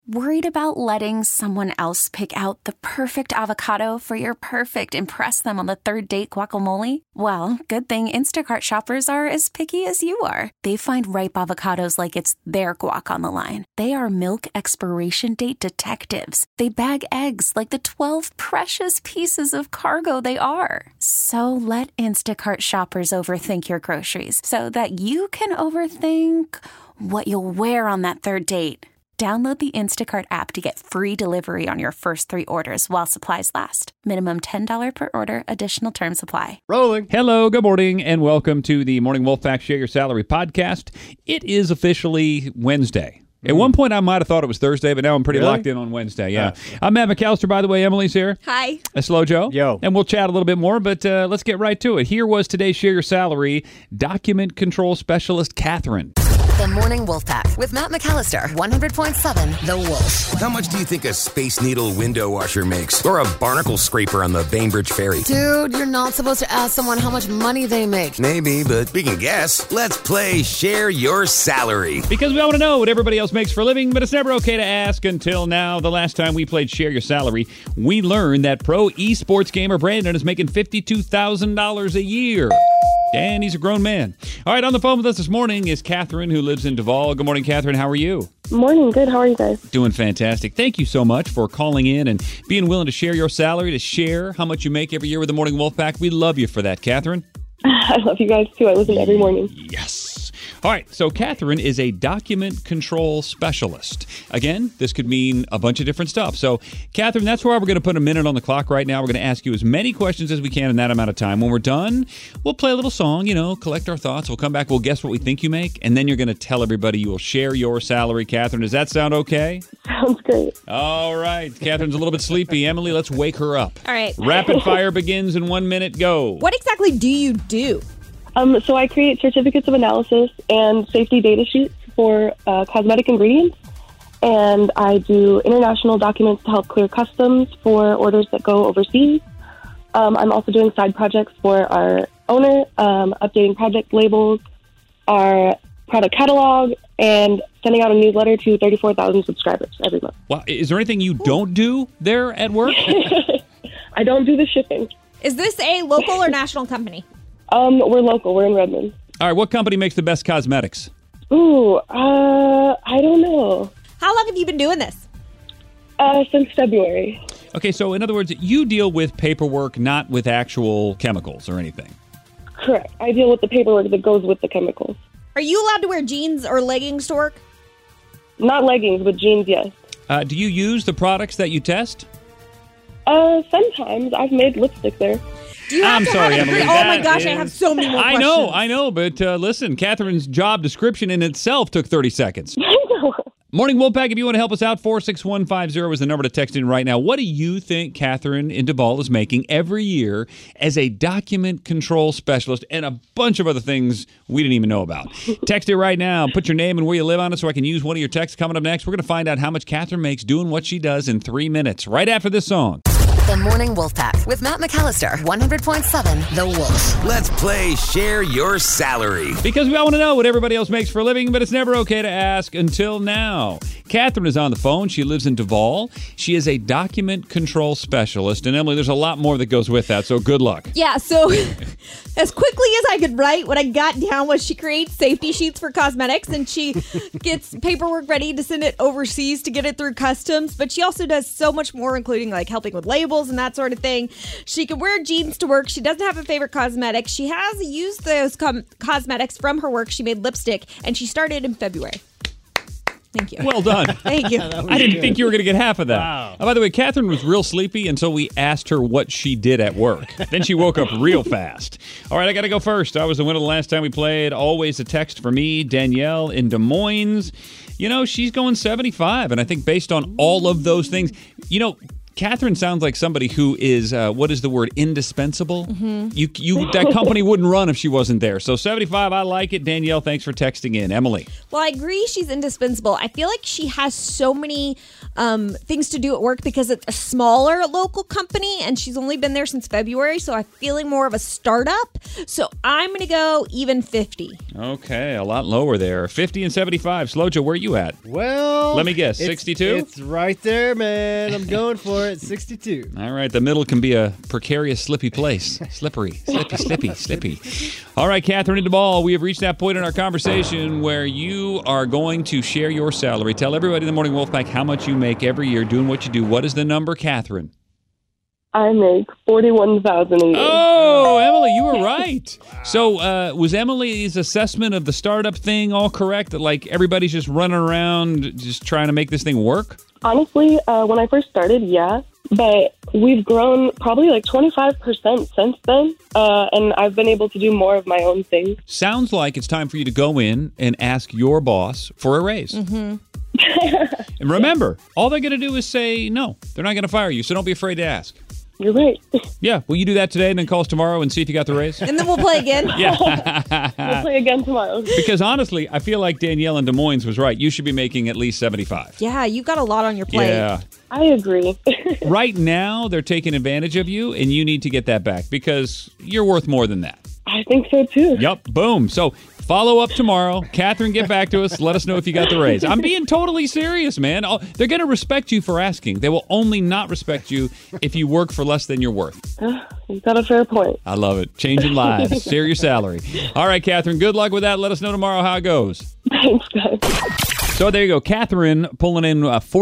Worried about letting someone else pick out the perfect avocado for your perfect impress them on the third date guacamole? Well, good thing Instacart shoppers are as picky as you are. They find ripe avocados like it's their guac on the line. They are milk expiration date detectives. They bag eggs like the 12 precious pieces of cargo they are. So let Instacart shoppers overthink your groceries so that you can overthink what you'll wear on that third date. Download the Instacart app to get free delivery on your first 3 orders while supplies last. Minimum $10 per order. Additional terms apply. Rolling. Hello, good morning, and welcome to the Morning Wolfpack Share Your Salary podcast. It is officially Wednesday. At one point, I might have thought it was Thursday, but now I'm pretty locked in on Wednesday. Yeah. I'm Matt McAllister, by the way. Emily's here. Hi. Slow Joe. Yo. And we'll chat a little bit more, but let's get right to it. Here was today's Share Your Salary document control specialist, Catherine. The Morning Wolfpack with Matt McAllister, 100.7 The Wolf. How much do you think a Space Needle window washer makes? Or a barnacle scraper on the Bainbridge Ferry? Dude, you're not supposed to ask someone how much money they make. Maybe, but we can guess. Let's play Share Your Salary. Because we all want to know what everybody else makes for a living, but it's never okay to ask until now. The last time we played Share Your Salary, we learned that pro esports gamer Brandon is making $52,000 a year. And he's a grown man. All right, on the phone with us this morning is Catherine, who lives in Duval. Good morning, Catherine. How are you? Morning. Good. How are you guys? Doing fantastic. Thank you so much for calling in and being willing to share your salary, to share how much you make every year with the Morning Wolfpack. We love you for that, Catherine. I love you guys, too. I listen every morning. Yes. All right, so Catherine is a document control specialist. Again, this could mean a bunch of different stuff. So, Catherine, that's why we're going to put a minute on the clock right now. We're going to ask you as many questions as we can in that amount of time. When we're done, we'll play a little song, collect our thoughts. We'll come back, we'll guess what we think you make, and then you're going to tell everybody you will share your salary. Catherine, does that sound okay? Sounds great. All right. Catherine's a little bit sleepy. Emily, let's wake her up. All right. Rapid fire begins in 1 minute. Go. What exactly do you do? So I create certificates of analysis and safety data sheets for cosmetic ingredients, and I do international documents to help clear customs for orders that go overseas. I'm also doing side projects for our owner, updating project labels, our product catalog, and sending out a newsletter to 34,000 subscribers every month. Well, is there anything you don't do there at work? I don't do the shipping. Is this a local or national company? We're local. We're in Redmond. All right, what company makes the best cosmetics? Ooh, I don't know. How long have you been doing this? Since February. Okay, so in other words, you deal with paperwork, not with actual chemicals or anything. Correct. I deal with the paperwork that goes with the chemicals. Are you allowed to wear jeans or leggings to work? Not leggings, but jeans, yes. Do you use the products that you test? Sometimes. I've made lipstick there. Do you have I'm to sorry, have a Emily. degree? Oh my gosh, I have so many more questions. I know, but listen, Catherine's job description in itself took 30 seconds. I know. Morning Wolfpack, if you want to help us out, 46150 is the number to text in right now. What do you think Catherine in Duval is making every year as a document control specialist and a bunch of other things we didn't even know about? Text it right now. Put your name and where you live on it so I can use one of your texts coming up next. We're going to find out how much Catherine makes doing what she does in 3 minutes, right after this song. The Morning Wolfpack with Matt McAllister, 100.7 The Wolf. Let's play Share Your Salary. Because we all want to know what everybody else makes for a living, but it's never okay to ask until now. Catherine is on the phone. She lives in Duval. She is a document control specialist. And Emily, there's a lot more that goes with that, so good luck. Yeah, so as quickly as I could write, what I got down was she creates safety sheets for cosmetics, and she gets paperwork ready to send it overseas to get it through customs. But she also does so much more, including like helping with labels and that sort of thing. She can wear jeans to work. She doesn't have a favorite cosmetic. She has used those cosmetics from her work. She made lipstick, and she started in February. Thank you. Well done. Thank you. I didn't think you were going to get half of that. Wow. By the way, Catherine was real sleepy, and so we asked her what she did at work. Then she woke up real fast. All right, I got to go first. I was the winner the last time we played. Always a text for me, Danielle in Des Moines. She's going 75, and I think based on all of those things, Catherine sounds like somebody who is, what is the word, indispensable? You that company wouldn't run if she wasn't there. So 75, I like it. Danielle, thanks for texting in. Emily. Well, I agree she's indispensable. I feel like she has so many things to do at work because it's a smaller local company and she's only been there since February, so I'm feeling more of a startup. So I'm going to go even 50. Okay, a lot lower there. 50 and 75. Slojo, where are you at? Well, Let me guess, 62? It's right there, man. I'm going for it. 62. All right, the middle can be a precarious, slippy place. Slippy. All right, Catherine and DeBall, we have reached that point in our conversation where you are going to share your salary. Tell everybody in the Morning Wolfpack how much you make every year doing what you do. What is the number, Catherine? I make $41,000 a year. Oh, Emily, you were right. So was Emily's assessment of the startup thing all correct? That like everybody's just running around just trying to make this thing work? Honestly, when I first started, yeah. But we've grown probably like 25% since then. And I've been able to do more of my own thing. Sounds like it's time for you to go in and ask your boss for a raise. And remember, all they're going to do is say no. They're not going to fire you, so don't be afraid to ask. You're right. Yeah, will you do that today and then call us tomorrow and see if you got the raise? And then we'll play again. Yeah. We'll play again tomorrow. Because honestly, I feel like Danielle in Des Moines was right. You should be making at least 75. Yeah, you got a lot on your plate. Yeah. I agree. Right now, they're taking advantage of you, and you need to get that back because you're worth more than that. I think so, too. Yep, boom. So follow up tomorrow. Catherine, get back to us. Let us know if you got the raise. I'm being totally serious, man. They're going to respect you for asking. They will only not respect you if you work for less than you're worth. You've got a fair point. I love it. Changing lives. Share your salary. All right, Catherine, good luck with that. Let us know tomorrow how it goes. Thanks, guys. So there you go. Catherine pulling in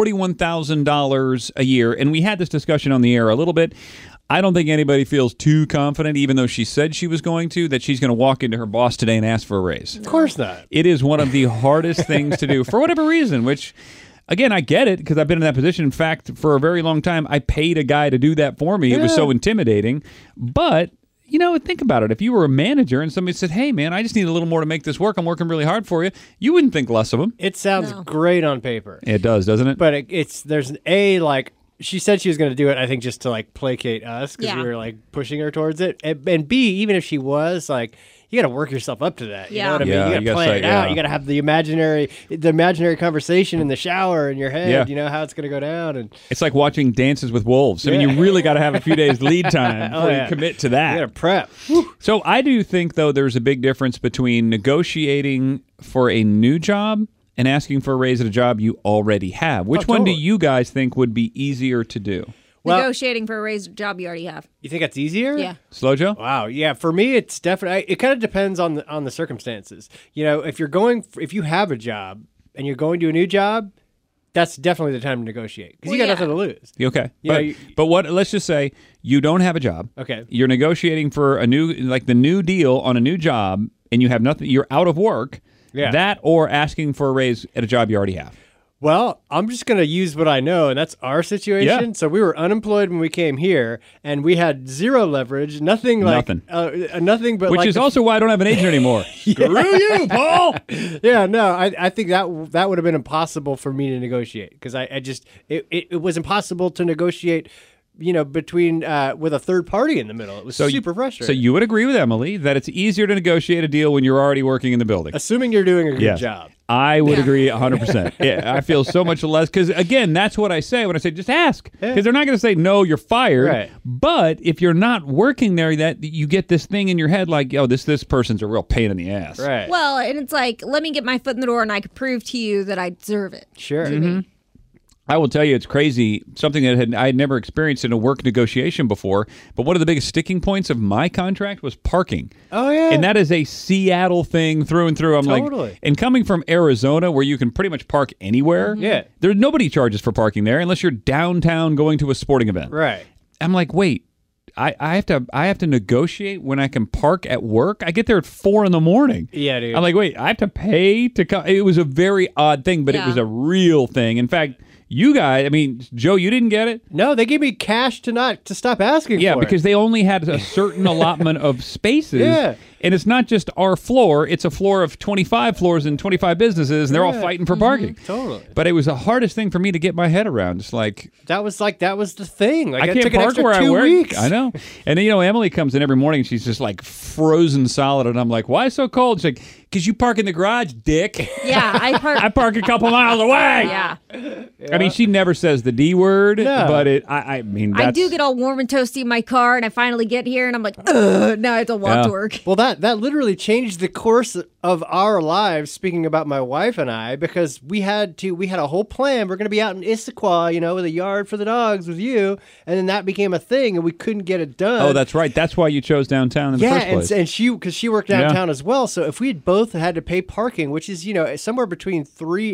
$41,000 a year. And we had this discussion on the air a little bit. I don't think anybody feels too confident, even though she said she was going to, that she's going to walk into her boss today and ask for a raise. Of course not. It is one of the hardest things to do for whatever reason, which, again, I get it because I've been in that position. In fact, for a very long time, I paid a guy to do that for me. It was so intimidating. But, you know, think about it. If you were a manager and somebody said, hey, man, I just need a little more to make this work. I'm working really hard for you. You wouldn't think less of them. It sounds great on paper. It does, doesn't it? But there's an A, like, she said she was going to do it, I think, just to, like, placate us because we were, like, pushing her towards it. And B, even if she was, like, you got to work yourself up to that. You know what I mean? Yeah, you got to plan it out. You got to have the imaginary conversation in the shower in your head. You know how it's going to go down. And it's like watching Dances with Wolves. I mean, you really got to have a few days lead time before you commit to that. You got to prep. So I do think, though, there's a big difference between negotiating for a new job and asking for a raise at a job you already have. Which one do you guys think would be easier to do? Well, negotiating for a raise job you already have. You think that's easier? Yeah. Slojo? Wow. Yeah. For me, it's definitely. It kind of depends on the circumstances. You know, if you have a job and you're going to a new job, that's definitely the time to negotiate because you got nothing to lose. Okay. But what? Let's just say you don't have a job. Okay. You're negotiating for the new deal on a new job, and you have nothing. You're out of work. Yeah. That or asking for a raise at a job you already have. Well, I'm just going to use what I know, and that's our situation. Yeah. So we were unemployed when we came here, and we had zero leverage, nothing but which is also why I don't have an agent anymore. Screw you, Paul. Yeah, no, I think that would have been impossible for me to negotiate because it was impossible to negotiate. You know, between with a third party in the middle. It was super frustrating. So you would agree with Emily that it's easier to negotiate a deal when you're already working in the building. Assuming you're doing a good job. I would agree 100%. Yeah, I feel so much less because, again, that's what I say when I say just ask. Because they're not going to say, no, you're fired. Right. But if you're not working there, that you get this thing in your head like, oh, this person's a real pain in the ass. Right. Well, and it's like, let me get my foot in the door and I can prove to you that I deserve it. Sure. Mm-hmm. I will tell you, it's crazy, something that I had never experienced in a work negotiation before, but one of the biggest sticking points of my contract was parking. Oh, yeah. And that is a Seattle thing through and through. I'm like, and coming from Arizona, where you can pretty much park anywhere, there's nobody charges for parking there unless you're downtown going to a sporting event. Right. I'm like, wait. I have to negotiate when I can park at work. I get there at 4 a.m. Yeah, dude. I'm like, wait, I have to pay to come. It was a very odd thing, but it was a real thing. In fact, you guys, I mean, Joe, you didn't get it? No, they gave me cash to stop asking for it. Yeah, because they only had a certain allotment of spaces. Yeah. And it's not just our floor; it's a floor of 25 floors and 25 businesses, and they're all fighting for parking. Totally. But it was the hardest thing for me to get my head around. It's like that was the thing. Like, I it can't took an park extra where 2 I work. weeks. I know. And then, Emily comes in every morning and she's just like frozen solid. And I'm like, why so cold? She's like, because you park in the garage, dick. Yeah, I park a couple miles away. Yeah. I mean, she never says the D word, No. but I mean, that's, I do get all warm and toasty in my car, and I finally get here, and I'm like, ugh, now I have to walk to work. Well, that literally changed the course of our lives. Speaking about my wife and I, because we had a whole plan. We're going to be out in Issaquah, with a yard for the dogs with you, and then that became a thing, and we couldn't get it done. Oh, that's right. That's why you chose downtown in the first place. and she worked downtown as well. So if we had both had to pay parking, which is somewhere between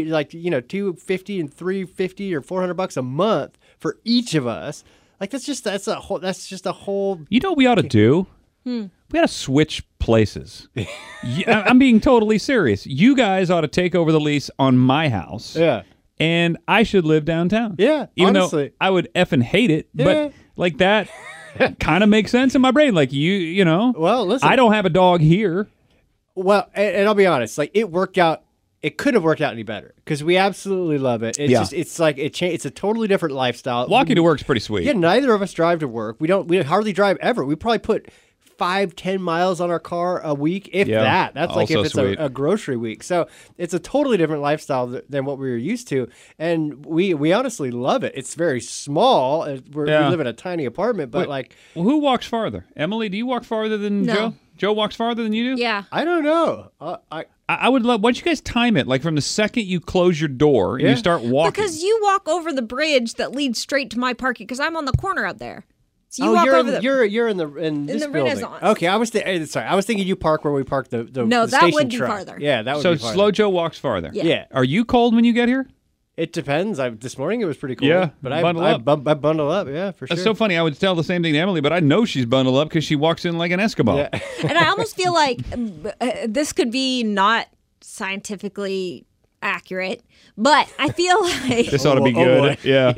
$250 and $350 or $400 a month for each of us, like that's just a whole. You know what we ought to do? We ought to switch places. I'm being totally serious. You guys ought to take over the lease on my house. Yeah. And I should live downtown. Yeah, Even honestly. though I would effing hate it, Yeah. but like that kind of makes sense in my brain. Like you know. Well, listen. I don't have a dog here. Well, and I'll be honest, like it worked out. It couldn't have worked out any better because we absolutely love it. It's it's a totally different lifestyle. Walking to work's pretty sweet. Yeah, neither of us drive to work. We hardly drive ever. We probably put 5-10 miles on our car a week, if that. That's like also if it's sweet. a grocery week. So it's a totally different lifestyle than what we were used to, and we honestly love it. It's very small. We live in a tiny apartment, but Well, who walks farther? Emily, do you walk farther than No. Joe? Joe walks farther than you do? Yeah. I don't know. I would love. Why don't you guys time it? Like from the second you close your door and you start walking. Because you walk over the bridge that leads straight to my parking, because I'm on the corner up there. So you walk you're over you're in this the building. Renaissance. Okay, I was thinking you park where we park the No, the that station would be truck. farther. Yeah, that would so be farther. Slow Joe walks farther. Yeah. Are you cold when you get here? It depends. This morning it was pretty cool. Yeah, but bundle up. I bundle up. Yeah, for sure. That's so funny. I would tell the same thing to Emily, but I know she's bundled up because she walks in like an Eskimo. Yeah. And I almost feel like this could be not scientifically accurate, but I feel like This ought to be Oh, good. boy. Yeah.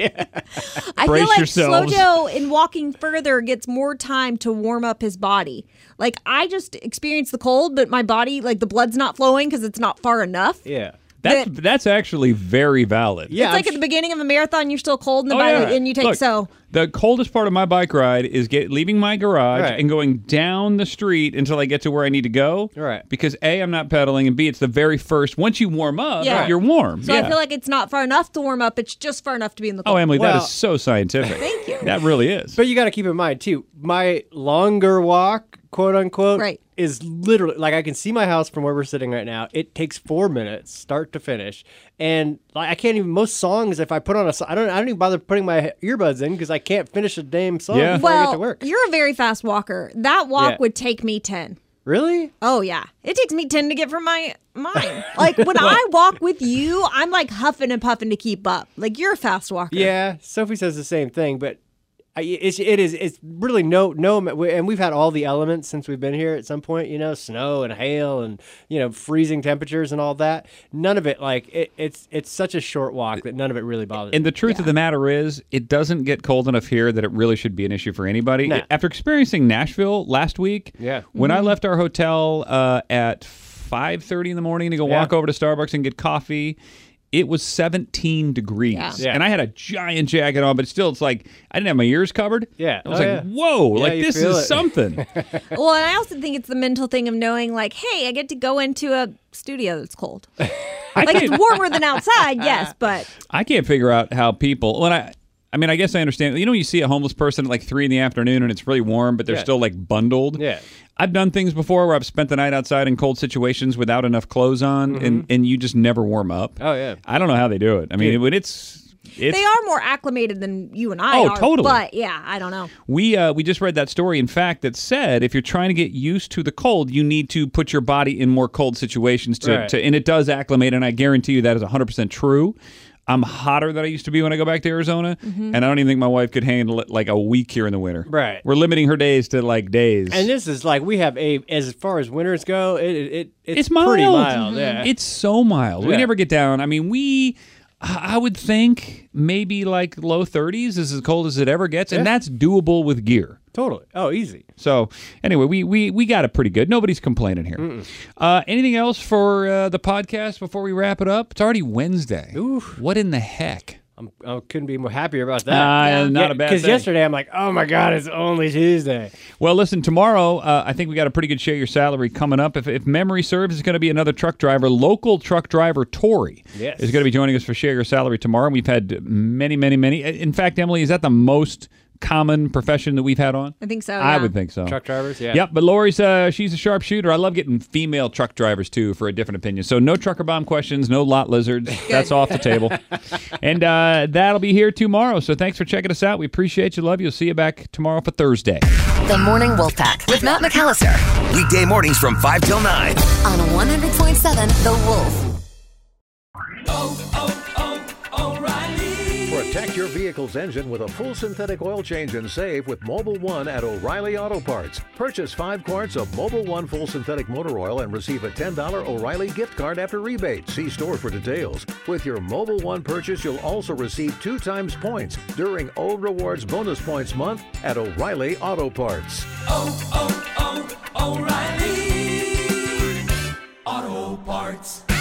I Brace feel like yourselves. Slow Joe, in walking further, gets more time to warm up his body. Like, I just experienced the cold, but my body, like, the blood's not flowing because it's not far enough. Yeah. That's actually very valid. Yeah. It's like at the beginning of a marathon, you're still cold, and then Oh, by yeah. the end you take Look, the coldest part of my bike ride is leaving my garage Right. and going down the street until I get to where I need to go. Right. Because A, I'm not pedaling, and B, it's the very first. Once you warm up, Yeah. you're warm. So yeah. I feel like it's not far enough to warm up. It's just far enough to be in the cold. Oh, Emily, that Well- is so scientific. Thank you. That really is. But you got to keep in mind too, my longer walk, quote unquote, Right. is literally like I can see my house from where we're sitting right now. It takes 4 minutes, start to finish, and like I can't even most songs. If I put on I don't even bother putting my earbuds in because I can't finish a damn song Yeah. before I get to Well, work. you're a very fast walker. That walk Yeah. would take me 10. Really? Oh, yeah. It takes me 10 to get from mine. Like, when I walk with you, I'm like huffing and puffing to keep up. Like, you're a fast walker. Yeah. Sophie says the same thing, but it's really no, and we've had all the elements since we've been here at some point, snow and hail and, freezing temperatures and all that. None of it, like, it's such a short walk that none of it really bothers And me. the truth of the matter is, it doesn't get cold enough here that it really should be an issue for anybody. No. After experiencing Nashville last week, when I left our hotel at 5:30 in the morning to go walk over to Starbucks and get coffee, it was 17 degrees. Yeah. And I had a giant jacket on, but still, it's like, I didn't have my ears covered. Yeah. I was Oh, like, yeah. whoa, Yeah, like you this feel is it. something. Well, and I also think it's the mental thing of knowing, like, hey, I get to go into a studio that's cold. Like, it's warmer than outside, yes, but I can't figure out how people, I mean, I guess I understand. You see a homeless person at like 3 p.m. and it's really warm, but they're still like bundled. Yeah. I've done things before where I've spent the night outside in cold situations without enough clothes on, and you just never warm up. Oh, yeah. I don't know how they do it. I mean, when it's they are more acclimated than you and I Oh, are. totally. But, yeah, I don't know. We just read that story, in fact, that said if you're trying to get used to the cold, you need to put your body in more cold situations Right. and it does acclimate, and I guarantee you that is 100% true. I'm hotter than I used to be when I go back to Arizona, and I don't even think my wife could handle it like a week here in the winter. Right. We're limiting her days to like days. And this is like we have as far as winters go, it's mild. pretty mild. Yeah. It's so mild. We Yeah. never get down. I mean, I would think maybe like low 30s is as cold as it ever gets, and that's doable with gear. Totally. Oh, easy. So anyway, we got it pretty good. Nobody's complaining here. Anything else for the podcast before we wrap it up? It's already Wednesday. Oof. What in the heck? I couldn't be more happier about that. Not a bad thing. Because yesterday I'm like, oh my God, it's only Tuesday. Well, listen, tomorrow I think we got a pretty good Share Your Salary coming up. If memory serves, it's going to be another truck driver. Local truck driver Tori is going to be joining us for Share Your Salary tomorrow. We've had many. In fact, Emily, is that the most common profession that we've had on? I think so. I would think so. Truck drivers, yeah. Yep, but Lori's she's a sharpshooter. I love getting female truck drivers too for a different opinion. So no trucker bomb questions, no lot lizards. That's off the table. And that'll be here tomorrow. So thanks for checking us out. We appreciate you. Love you. See you back tomorrow for Thursday. The Morning Wolf Pack with Matt McAllister Weekday mornings from 5 till 9. on 100.7 The Wolf. Protect your vehicle's engine with a full synthetic oil change and save with Mobil 1 at O'Reilly Auto Parts. Purchase 5 quarts of Mobil 1 full synthetic motor oil and receive a $10 O'Reilly gift card after rebate. See store for details. With your Mobil 1 purchase, you'll also receive 2 times points during O Rewards Bonus Points Month at O'Reilly Auto Parts. O'Reilly Auto Parts.